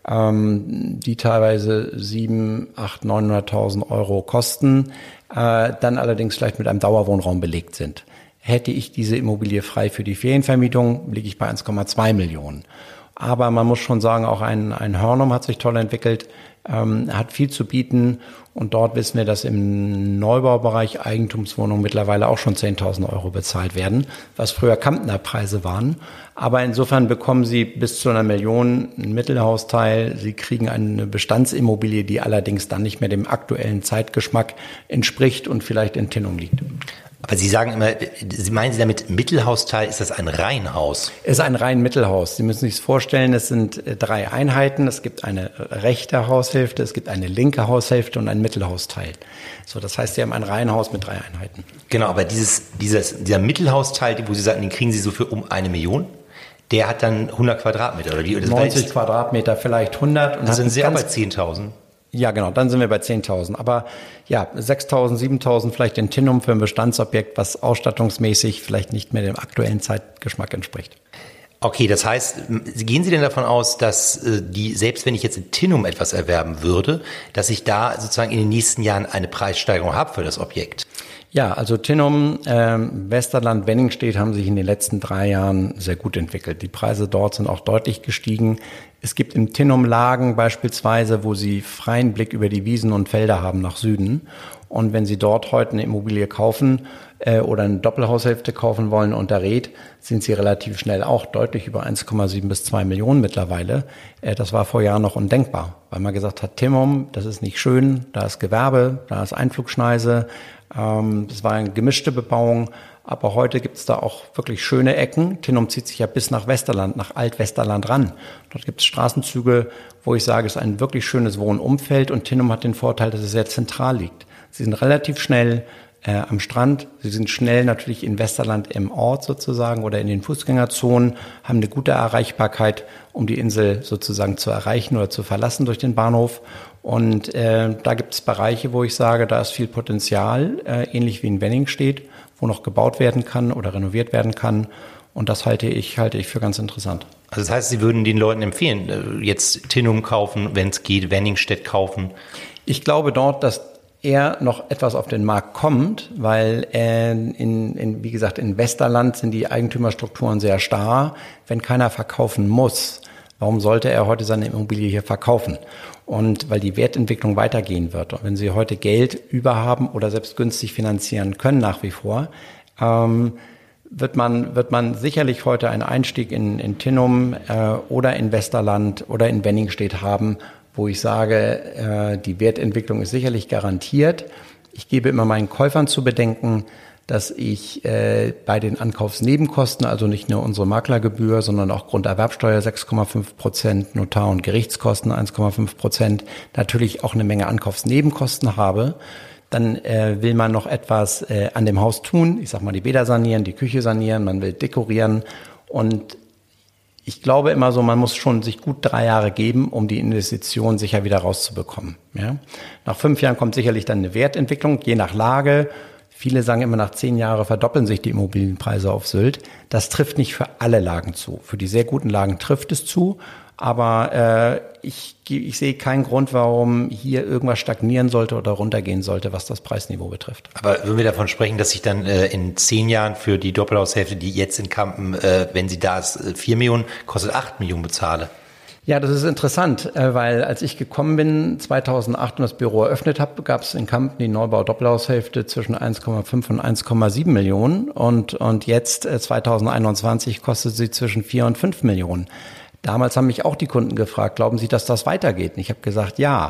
ähm, die teilweise sieben, acht, neunhunderttausend Euro kosten, äh, dann allerdings vielleicht mit einem Dauerwohnraum belegt sind. Hätte ich diese Immobilie frei für die Ferienvermietung, liege ich bei eins Komma zwei Millionen. Aber man muss schon sagen, auch ein, ein Hörnum hat sich toll entwickelt, ähm, hat viel zu bieten. Und dort wissen wir, dass im Neubaubereich Eigentumswohnungen mittlerweile auch schon zehntausend Euro bezahlt werden, was früher Kärntner Preise waren. Aber insofern bekommen Sie bis zu einer Million ein Mittelhausteil. Sie kriegen eine Bestandsimmobilie, die allerdings dann nicht mehr dem aktuellen Zeitgeschmack entspricht und vielleicht in Tinnum liegt. Aber Sie sagen immer, Sie meinen Sie damit Mittelhausteil, ist das ein Reihenhaus? Es ist ein rein Mittelhaus. Sie müssen sich vorstellen, es sind drei Einheiten. Es gibt eine rechte Haushälfte, es gibt eine linke Haushälfte und ein Mittelhausteil. So, das heißt, Sie haben ein Reihenhaus mit drei Einheiten. Genau, aber dieses, dieses, dieser Mittelhausteil, wo Sie sagen, den kriegen Sie so für um eine Million, der hat dann hundert Quadratmeter, oder wie? Das neunzig Quadratmeter, vielleicht hundert. Und dann sind Sie auch bei zehntausend. Ja, genau, dann sind wir bei zehntausend. Aber ja, sechstausend, siebentausend vielleicht in Tinnum für ein Bestandsobjekt, was ausstattungsmäßig vielleicht nicht mehr dem aktuellen Zeitgeschmack entspricht. Okay, das heißt, gehen Sie denn davon aus, dass die, selbst wenn ich jetzt in Tinnum etwas erwerben würde, dass ich da sozusagen in den nächsten Jahren eine Preissteigerung habe für das Objekt? Ja, also Tinnum, ähm, Westerland, Wenningstedt haben sich in den letzten drei Jahren sehr gut entwickelt. Die Preise dort sind auch deutlich gestiegen. Es gibt in Tinnum Lagen beispielsweise, wo Sie freien Blick über die Wiesen und Felder haben nach Süden. Und wenn Sie dort heute eine Immobilie kaufen äh, oder eine Doppelhaushälfte kaufen wollen unter Red, sind Sie relativ schnell auch deutlich über eins Komma sieben bis zwei Millionen mittlerweile. Äh, das war vor Jahren noch undenkbar, weil man gesagt hat, Tinnum, das ist nicht schön, da ist Gewerbe, da ist Einflugschneise. Ähm, das war eine gemischte Bebauung. Aber heute gibt es da auch wirklich schöne Ecken. Tinnum zieht sich ja bis nach Westerland, nach Altwesterland ran. Dort gibt es Straßenzüge, wo ich sage, es ist ein wirklich schönes Wohnumfeld. Und Tinnum hat den Vorteil, dass es sehr zentral liegt. Sie sind relativ schnell äh, am Strand. Sie sind schnell natürlich in Westerland im Ort sozusagen oder in den Fußgängerzonen, haben eine gute Erreichbarkeit, um die Insel sozusagen zu erreichen oder zu verlassen durch den Bahnhof. Und äh, da gibt es Bereiche, wo ich sage, da ist viel Potenzial, äh, ähnlich wie in Wenningstedt, wo noch gebaut werden kann oder renoviert werden kann. Und das halte ich, halte ich für ganz interessant. Also das heißt, Sie würden den Leuten empfehlen, jetzt Tinnum kaufen, wenn es geht, Wenningstedt kaufen? Ich glaube dort, dass eher noch etwas auf den Markt kommt, weil äh, in, in, wie gesagt, in Westerland sind die Eigentümerstrukturen sehr starr. Wenn keiner verkaufen muss, warum sollte er heute seine Immobilie hier verkaufen? Und weil die Wertentwicklung weitergehen wird. Und wenn Sie heute Geld überhaben oder selbst günstig finanzieren können nach wie vor, ähm, wird man, wird man sicherlich heute einen Einstieg in, in Tinnum äh, oder in Westerland oder in Wenningstedt haben, wo ich sage, äh, die Wertentwicklung ist sicherlich garantiert. Ich gebe immer meinen Käufern zu bedenken, dass ich äh, bei den Ankaufsnebenkosten, also nicht nur unsere Maklergebühr, sondern auch Grunderwerbsteuer sechs Komma fünf Prozent, Notar- und Gerichtskosten eins Komma fünf Prozent, natürlich auch eine Menge Ankaufsnebenkosten habe. Dann äh, will man noch etwas äh, an dem Haus tun. Ich sag mal, die Bäder sanieren, die Küche sanieren, man will dekorieren. Und ich glaube immer so, man muss schon sich gut drei Jahre geben, um die Investition sicher wieder rauszubekommen. Ja? Nach fünf Jahren kommt sicherlich dann eine Wertentwicklung, je nach Lage. Viele sagen immer, nach zehn Jahren verdoppeln sich die Immobilienpreise auf Sylt. Das trifft nicht für alle Lagen zu. Für die sehr guten Lagen trifft es zu. Aber äh, ich, ich sehe keinen Grund, warum hier irgendwas stagnieren sollte oder runtergehen sollte, was das Preisniveau betrifft. Aber würden wir davon sprechen, dass ich dann äh, in zehn Jahren für die Doppelhaushälfte, die jetzt in Kampen, äh, wenn sie da ist, vier Millionen, kostet acht Millionen bezahle? Ja, das ist interessant, weil als ich gekommen bin, zweitausendacht und das Büro eröffnet habe, gab es in Kampen die Neubau-Doppelhaushälfte zwischen eins Komma fünf und eins Komma sieben Millionen und, und jetzt zweitausendeinundzwanzig kostet sie zwischen vier und fünf Millionen. Damals haben mich auch die Kunden gefragt, glauben Sie, dass das weitergeht? Und ich habe gesagt, ja.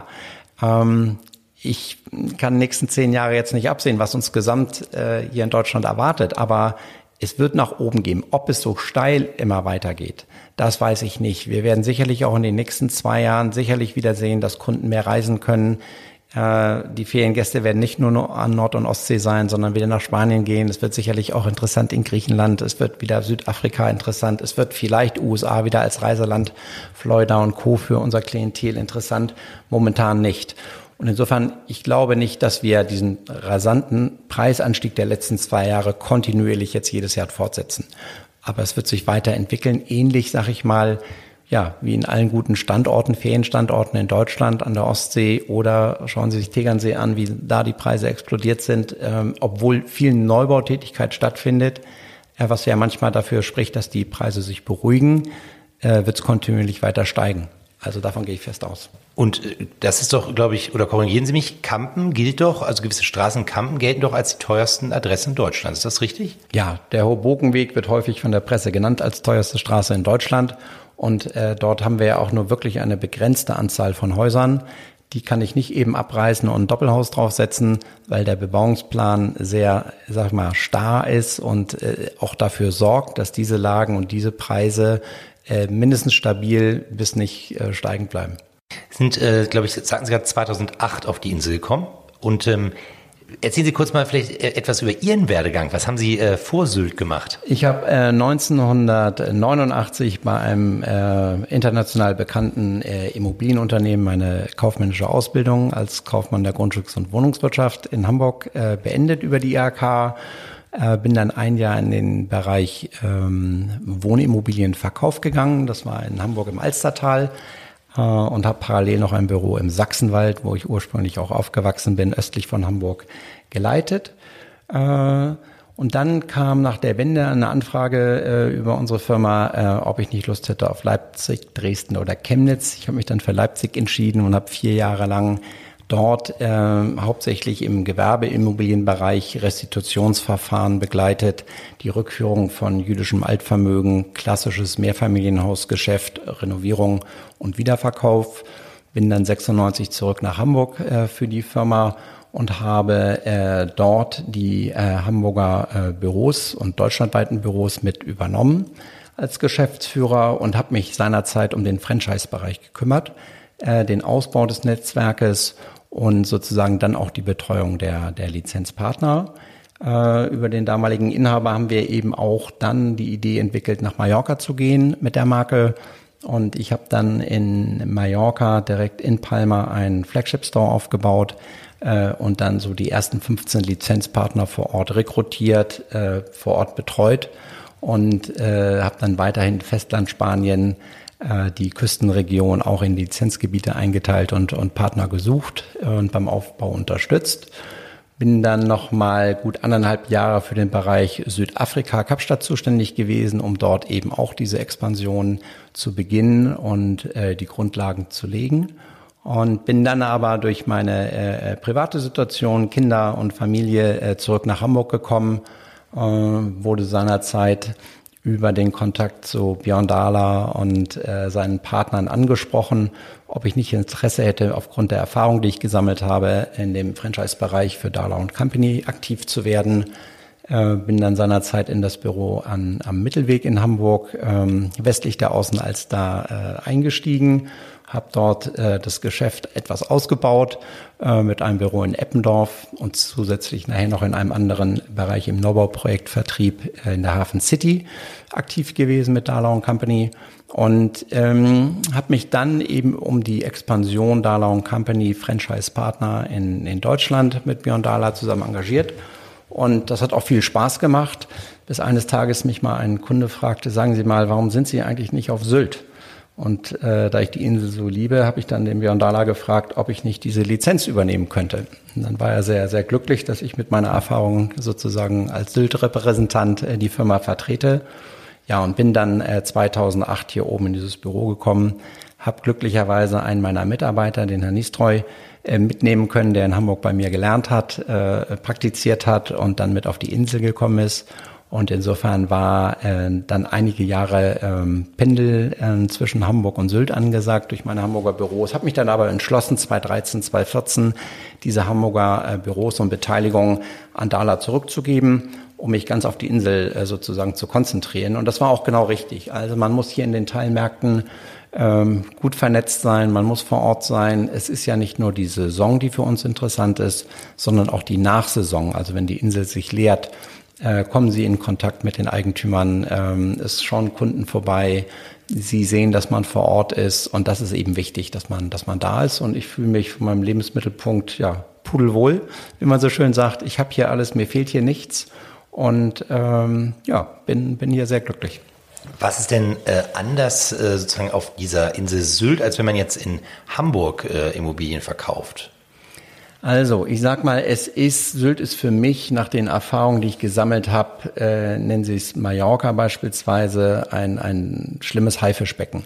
Ähm, ich kann die nächsten zehn Jahre jetzt nicht absehen, was uns gesamt äh, hier in Deutschland erwartet, aber es wird nach oben gehen. Ob es so steil immer weitergeht, das weiß ich nicht. Wir werden sicherlich auch in den nächsten zwei Jahren sicherlich wieder sehen, dass Kunden mehr reisen können. Äh, die Feriengäste werden nicht nur an Nord- und Ostsee sein, sondern wieder nach Spanien gehen. Es wird sicherlich auch interessant in Griechenland. Es wird wieder Südafrika interessant. Es wird vielleicht U S A wieder als Reiseland, Florida und Co. für unser Klientel interessant. Momentan nicht. Und insofern, ich glaube nicht, dass wir diesen rasanten Preisanstieg der letzten zwei Jahre kontinuierlich jetzt jedes Jahr fortsetzen. Aber es wird sich weiterentwickeln. Ähnlich, sag ich mal, ja, wie in allen guten Standorten, Ferienstandorten in Deutschland an der Ostsee, oder schauen Sie sich Tegernsee an, wie da die Preise explodiert sind, ähm, obwohl viel Neubautätigkeit stattfindet, äh, was ja manchmal dafür spricht, dass die Preise sich beruhigen, äh, wird es kontinuierlich weiter steigen. Also davon gehe ich fest aus. Und das ist doch, glaube ich, oder korrigieren Sie mich, Kampen gilt doch, also gewisse Straßen in Kampen gelten doch als die teuersten Adressen Deutschlands. Ist das richtig? Ja, der Hobokenweg wird häufig von der Presse genannt als teuerste Straße in Deutschland. Und äh, dort haben wir ja auch nur wirklich eine begrenzte Anzahl von Häusern. Die kann ich nicht eben abreißen und ein Doppelhaus draufsetzen, weil der Bebauungsplan sehr, sag ich mal, starr ist und äh, auch dafür sorgt, dass diese Lagen und diese Preise äh, mindestens stabil bis nicht äh, steigend bleiben. Sind, äh, glaube ich, sagten Sie gerade zweitausendacht auf die Insel gekommen. Und ähm, erzählen Sie kurz mal vielleicht etwas über Ihren Werdegang. Was haben Sie äh, vor Sylt gemacht? Ich habe äh, neunzehnhundertneunundachtzig bei einem äh, international bekannten äh, Immobilienunternehmen meine kaufmännische Ausbildung als Kaufmann der Grundstücks- und Wohnungswirtschaft in Hamburg äh, beendet über die I H K. Äh, bin dann ein Jahr in den Bereich ähm, Wohnimmobilienverkauf gegangen. Das war in Hamburg im Alstertal. Und habe parallel noch ein Büro im Sachsenwald, wo ich ursprünglich auch aufgewachsen bin, östlich von Hamburg, geleitet. Und dann kam nach der Wende eine Anfrage über unsere Firma, ob ich nicht Lust hätte auf Leipzig, Dresden oder Chemnitz. Ich habe mich dann für Leipzig entschieden und habe vier Jahre lang dort äh, hauptsächlich im Gewerbeimmobilienbereich Restitutionsverfahren begleitet, die Rückführung von jüdischem Altvermögen, klassisches Mehrfamilienhausgeschäft, Renovierung und Wiederverkauf. Bin dann sechsundneunzig zurück nach Hamburg äh, für die Firma und habe äh, dort die äh, Hamburger äh, Büros und deutschlandweiten Büros mit übernommen als Geschäftsführer und habe mich seinerzeit um den Franchise-Bereich gekümmert, äh, den Ausbau des Netzwerkes und sozusagen dann auch die Betreuung der, der Lizenzpartner. Äh, über den damaligen Inhaber haben wir eben auch dann die Idee entwickelt, nach Mallorca zu gehen mit der Marke. Und ich habe dann in Mallorca direkt in Palma einen Flagship-Store aufgebaut äh, und dann so die ersten fünfzehn Lizenzpartner vor Ort rekrutiert, äh, vor Ort betreut und äh, habe dann weiterhin Festland Spanien, die Küstenregion auch in Lizenzgebiete eingeteilt und, und Partner gesucht und beim Aufbau unterstützt. Bin dann nochmal gut anderthalb Jahre für den Bereich Südafrika, Kapstadt zuständig gewesen, um dort eben auch diese Expansion zu beginnen und äh, die Grundlagen zu legen. Und bin dann aber durch meine äh, private Situation, Kinder und Familie äh, zurück nach Hamburg gekommen, äh, wurde seinerzeit über den Kontakt zu Björn Dahler und äh, seinen Partnern angesprochen, ob ich nicht Interesse hätte, aufgrund der Erfahrung, die ich gesammelt habe, in dem Franchise-Bereich für Dahler und Company aktiv zu werden. Äh, bin dann seinerzeit in das Büro an, am Mittelweg in Hamburg, ähm, westlich der Außenalster, äh, eingestiegen, habe dort äh, das Geschäft etwas ausgebaut äh, mit einem Büro in Eppendorf und zusätzlich nachher noch in einem anderen Bereich im Neubauprojektvertrieb äh, in der Hafen City aktiv gewesen mit Dahler und Company und ähm, habe mich dann eben um die Expansion Dahler und Company Franchise-Partner in, in Deutschland mit Björn Dahler zusammen engagiert. Und das hat auch viel Spaß gemacht, bis eines Tages mich mal ein Kunde fragte, sagen Sie mal, warum sind Sie eigentlich nicht auf Sylt? Und äh, da ich die Insel so liebe, habe ich dann den Björn Dahler gefragt, ob ich nicht diese Lizenz übernehmen könnte. Und dann war er sehr, sehr glücklich, dass ich mit meiner Erfahrung sozusagen als Sylt-Repräsentant äh, die Firma vertrete. Ja, und bin dann äh, zweitausendacht hier oben in dieses Büro gekommen, habe glücklicherweise einen meiner Mitarbeiter, den Herrn Niestreu, äh, mitnehmen können, der in Hamburg bei mir gelernt hat, äh, praktiziert hat und dann mit auf die Insel gekommen ist. Und insofern war äh, dann einige Jahre ähm, Pendel äh, zwischen Hamburg und Sylt angesagt durch meine Hamburger Büros. Habe mich dann aber entschlossen, zweitausenddreizehn, zweitausendvierzehn diese Hamburger äh, Büros und Beteiligung an Dahler zurückzugeben, um mich ganz auf die Insel äh, sozusagen zu konzentrieren. Und das war auch genau richtig. Also man muss hier in den Teilmärkten ähm, gut vernetzt sein, man muss vor Ort sein. Es ist ja nicht nur die Saison, die für uns interessant ist, sondern auch die Nachsaison. Also wenn die Insel sich leert, Äh, kommen Sie in Kontakt mit den Eigentümern, ähm, es schauen Kunden vorbei, Sie sehen, dass man vor Ort ist und das ist eben wichtig, dass man, dass man da ist und ich fühle mich von meinem Lebensmittelpunkt, ja, pudelwohl, wie man so schön sagt. Ich habe hier alles, mir fehlt hier nichts und ähm, ja, bin, bin hier sehr glücklich. Was ist denn äh, anders äh, sozusagen auf dieser Insel Sylt, als wenn man jetzt in Hamburg äh, Immobilien verkauft? Also, ich sag mal, es ist, Sylt ist für mich nach den Erfahrungen, die ich gesammelt habe, äh, nennen Sie es Mallorca beispielsweise, ein, ein schlimmes Haifischbecken.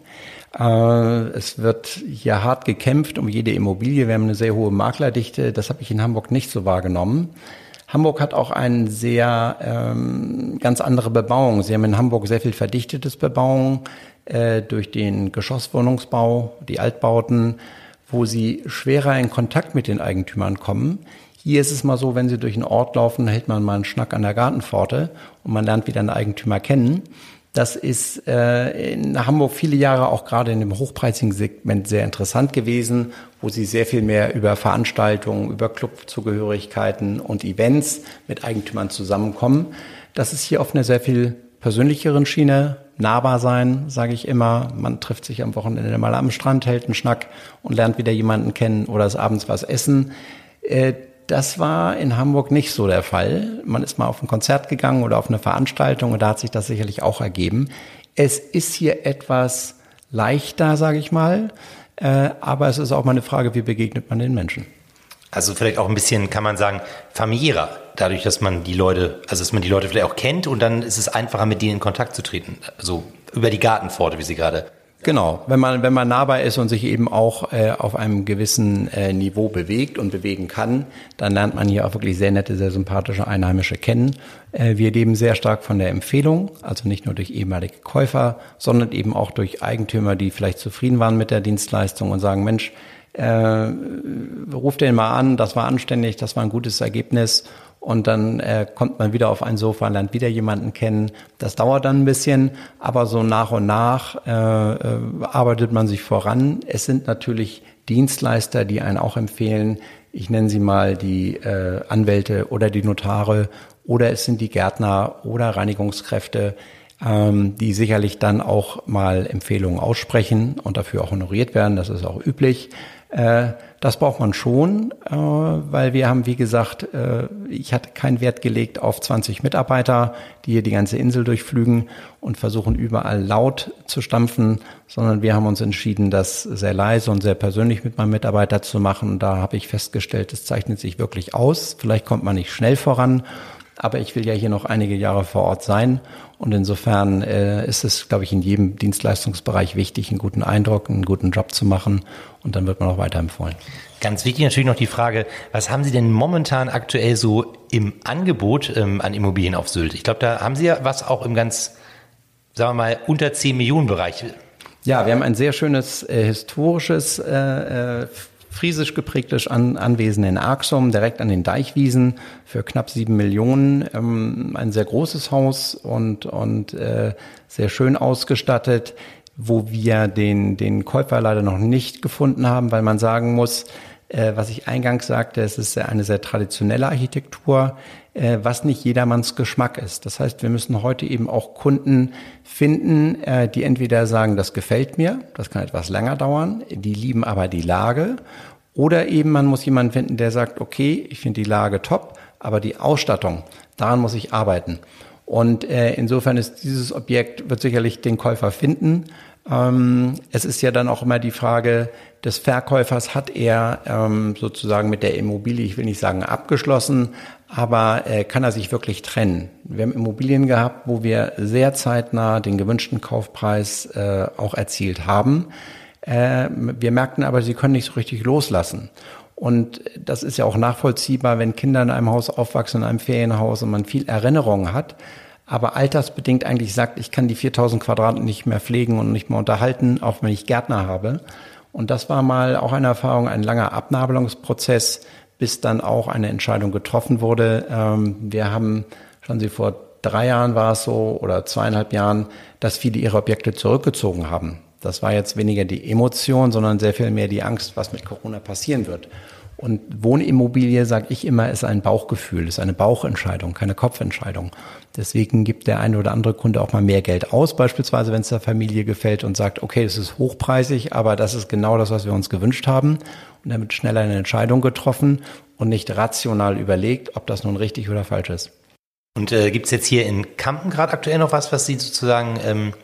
Äh, es wird hier hart gekämpft um jede Immobilie. Wir haben eine sehr hohe Maklerdichte. Das habe ich in Hamburg nicht so wahrgenommen. Hamburg hat auch eine sehr ähm, ganz andere Bebauung. Sie haben in Hamburg sehr viel verdichtetes Bebauung äh, durch den Geschosswohnungsbau, die Altbauten, wo sie schwerer in Kontakt mit den Eigentümern kommen. Hier ist es mal so, wenn Sie durch einen Ort laufen, hält man mal einen Schnack an der Gartenpforte und man lernt wieder einen Eigentümer kennen. Das ist äh, in Hamburg viele Jahre auch gerade in dem hochpreisigen Segment sehr interessant gewesen, wo Sie sehr viel mehr über Veranstaltungen, über Clubzugehörigkeiten und Events mit Eigentümern zusammenkommen. Das ist hier auf einer sehr viel persönlicheren Schiene, nahbar sein, sage ich immer. Man trifft sich am Wochenende mal am Strand, hält einen Schnack und lernt wieder jemanden kennen oder ist abends was essen. Äh, Das war in Hamburg nicht so der Fall. Man ist mal auf ein Konzert gegangen oder auf eine Veranstaltung und da hat sich das sicherlich auch ergeben. Es ist hier etwas leichter, sage ich mal, äh, aber es ist auch mal eine Frage, wie begegnet man den Menschen? Also vielleicht auch ein bisschen, kann man sagen, familiärer, dadurch, dass man die Leute, also dass man die Leute vielleicht auch kennt und dann ist es einfacher, mit denen in Kontakt zu treten. Also über die Gartenpforte, wie Sie gerade. Genau, wenn man wenn man nahbar ist und sich eben auch äh, auf einem gewissen äh, Niveau bewegt und bewegen kann, dann lernt man hier auch wirklich sehr nette, sehr sympathische Einheimische kennen. Äh, wir leben sehr stark von der Empfehlung, also nicht nur durch ehemalige Käufer, sondern eben auch durch Eigentümer, die vielleicht zufrieden waren mit der Dienstleistung und sagen, Mensch, äh, ruf den mal an, das war anständig, das war ein gutes Ergebnis. Und dann äh, kommt man wieder auf ein Sofa, lernt wieder jemanden kennen. Das dauert dann ein bisschen, aber so nach und nach äh, äh, arbeitet man sich voran. Es sind natürlich Dienstleister, die einen auch empfehlen. Ich nenne sie mal die äh, Anwälte oder die Notare oder es sind die Gärtner oder Reinigungskräfte, ähm, die sicherlich dann auch mal Empfehlungen aussprechen und dafür auch honoriert werden. Das ist auch üblich. Äh, das braucht man schon, äh, weil wir haben, wie gesagt, äh, ich hatte keinen Wert gelegt auf zwanzig Mitarbeiter, die hier die ganze Insel durchflügen und versuchen überall laut zu stampfen, sondern wir haben uns entschieden, das sehr leise und sehr persönlich mit meinem Mitarbeiter zu machen. Da habe ich festgestellt, es zeichnet sich wirklich aus. Vielleicht kommt man nicht schnell voran, aber ich will ja hier noch einige Jahre vor Ort sein. Und insofern äh, ist es, glaube ich, in jedem Dienstleistungsbereich wichtig, einen guten Eindruck, einen guten Job zu machen. Und dann wird man auch weiterempfohlen. Ganz wichtig natürlich noch die Frage, was haben Sie denn momentan aktuell so im Angebot ähm, an Immobilien auf Sylt? Ich glaube, da haben Sie ja was auch im ganz, sagen wir mal, unter zehn Millionen Bereich. Ja, wir haben ein sehr schönes äh, historisches äh, äh, friesisch geprägtes An- Anwesen in Axum, direkt an den Deichwiesen für knapp sieben Millionen. Ähm, ein sehr großes Haus und, und äh, sehr schön ausgestattet, wo wir den, den Käufer leider noch nicht gefunden haben, weil man sagen muss, äh, was ich eingangs sagte, es ist eine sehr traditionelle Architektur, äh, was nicht jedermanns Geschmack ist. Das heißt, wir müssen heute eben auch Kunden finden, äh, die entweder sagen, das gefällt mir, das kann etwas länger dauern, die lieben aber die Lage, oder eben man muss jemanden finden, der sagt, okay, ich finde die Lage top, aber die Ausstattung, daran muss ich arbeiten. Und äh, insofern ist dieses Objekt, wird sicherlich den Käufer finden. Ähm, es ist ja dann auch immer die Frage des Verkäufers, hat er ähm, sozusagen mit der Immobilie, ich will nicht sagen abgeschlossen, aber äh, kann er sich wirklich trennen? Wir haben Immobilien gehabt, wo wir sehr zeitnah den gewünschten Kaufpreis äh, auch erzielt haben. Äh, wir merkten aber, sie können nicht so richtig loslassen. Und das ist ja auch nachvollziehbar, wenn Kinder in einem Haus aufwachsen, in einem Ferienhaus und man viel Erinnerungen hat, aber altersbedingt eigentlich sagt, ich kann die viertausend Quadratmeter nicht mehr pflegen und nicht mehr unterhalten, auch wenn ich Gärtner habe. Und das war mal auch eine Erfahrung, ein langer Abnabelungsprozess, bis dann auch eine Entscheidung getroffen wurde. Ähm, wir haben, schon Sie vor drei Jahren war es so, oder zweieinhalb Jahren, dass viele ihre Objekte zurückgezogen haben. Das war jetzt weniger die Emotion, sondern sehr viel mehr die Angst, was mit Corona passieren wird. Und Wohnimmobilie, sage ich immer, ist ein Bauchgefühl, ist eine Bauchentscheidung, keine Kopfentscheidung. Deswegen gibt der eine oder andere Kunde auch mal mehr Geld aus, beispielsweise wenn es der Familie gefällt und sagt, okay, es ist hochpreisig, aber das ist genau das, was wir uns gewünscht haben. Und dann wird schneller eine Entscheidung getroffen und nicht rational überlegt, ob das nun richtig oder falsch ist. Und äh, gibt es jetzt hier in Kampen gerade aktuell noch was, was Sie sozusagen ähm,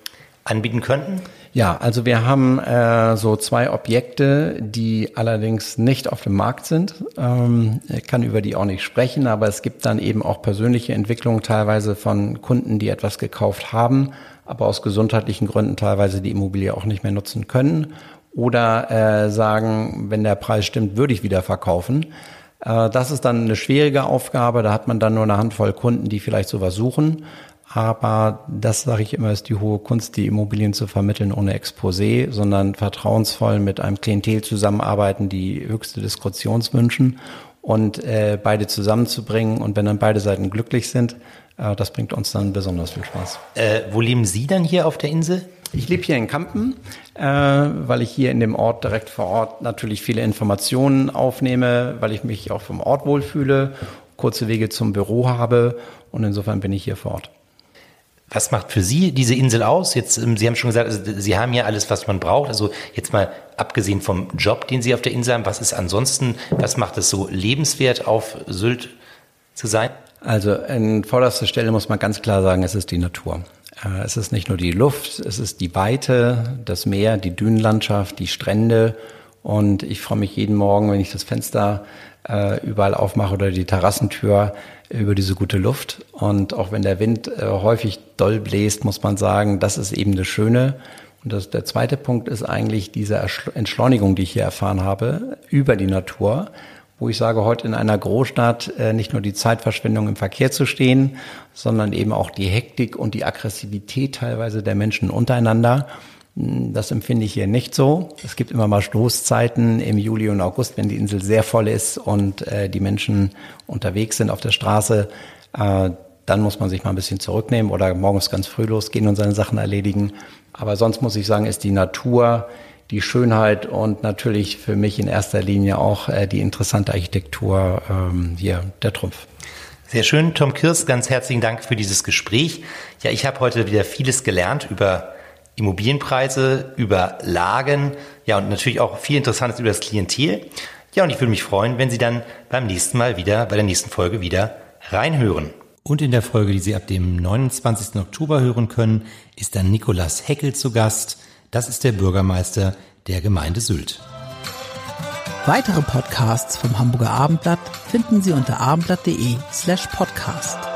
anbieten könnten? Ja, also wir haben äh, so zwei Objekte, die allerdings nicht auf dem Markt sind. Ähm, ich kann über die auch nicht sprechen, aber es gibt dann eben auch persönliche Entwicklungen teilweise von Kunden, die etwas gekauft haben, aber aus gesundheitlichen Gründen teilweise die Immobilie auch nicht mehr nutzen können oder äh, sagen, wenn der Preis stimmt, würde ich wieder verkaufen. Äh, das ist dann eine schwierige Aufgabe, da hat man dann nur eine Handvoll Kunden, die vielleicht sowas suchen. Aber das, sage ich immer, ist die hohe Kunst, die Immobilien zu vermitteln ohne Exposé, sondern vertrauensvoll mit einem Klientel zusammenarbeiten, die höchste Diskretionswünsche wünschen und äh, beide zusammenzubringen. Und wenn dann beide Seiten glücklich sind, äh, das bringt uns dann besonders viel Spaß. Äh, wo leben Sie dann hier auf der Insel? Ich lebe hier in Kampen, äh, weil ich hier in dem Ort direkt vor Ort natürlich viele Informationen aufnehme, weil ich mich auch vom Ort wohlfühle, kurze Wege zum Büro habe und insofern bin ich hier vor Ort. Was macht für Sie diese Insel aus? Jetzt, Sie haben schon gesagt, also Sie haben ja alles, was man braucht. Also jetzt mal abgesehen vom Job, den Sie auf der Insel haben, was ist ansonsten, was macht es so lebenswert, auf Sylt zu sein? Also an vorderster Stelle muss man ganz klar sagen, es ist die Natur. Es ist nicht nur die Luft, es ist die Weite, das Meer, die Dünenlandschaft, die Strände. Und ich freue mich jeden Morgen, wenn ich das Fenster äh, überall aufmache oder die Terrassentür, über diese gute Luft. Und auch wenn der Wind äh, häufig doll bläst, muss man sagen, das ist eben das Schöne. Und das, der zweite Punkt ist eigentlich diese Entschleunigung, die ich hier erfahren habe, über die Natur, wo ich sage, heute in einer Großstadt äh, nicht nur die Zeitverschwendung im Verkehr zu stehen, sondern eben auch die Hektik und die Aggressivität teilweise der Menschen untereinander. Das empfinde ich hier nicht so. Es gibt immer mal Stoßzeiten im Juli und August, wenn die Insel sehr voll ist und äh, die Menschen unterwegs sind auf der Straße. Äh, dann muss man sich mal ein bisschen zurücknehmen oder morgens ganz früh losgehen und seine Sachen erledigen. Aber sonst muss ich sagen, ist die Natur, die Schönheit und natürlich für mich in erster Linie auch äh, die interessante Architektur ähm, hier der Trumpf. Sehr schön. Tom Kirst, ganz herzlichen Dank für dieses Gespräch. Ja, ich habe heute wieder vieles gelernt über Immobilienpreise, über Lagen, ja und natürlich auch viel Interessantes über das Klientel. Ja, und ich würde mich freuen, wenn Sie dann beim nächsten Mal wieder, bei der nächsten Folge wieder reinhören. Und in der Folge, die Sie ab dem neunundzwanzigsten Oktober hören können, ist dann Nikolaus Heckel zu Gast. Das ist der Bürgermeister der Gemeinde Sylt. Weitere Podcasts vom Hamburger Abendblatt finden Sie unter abendblatt.de slash podcast.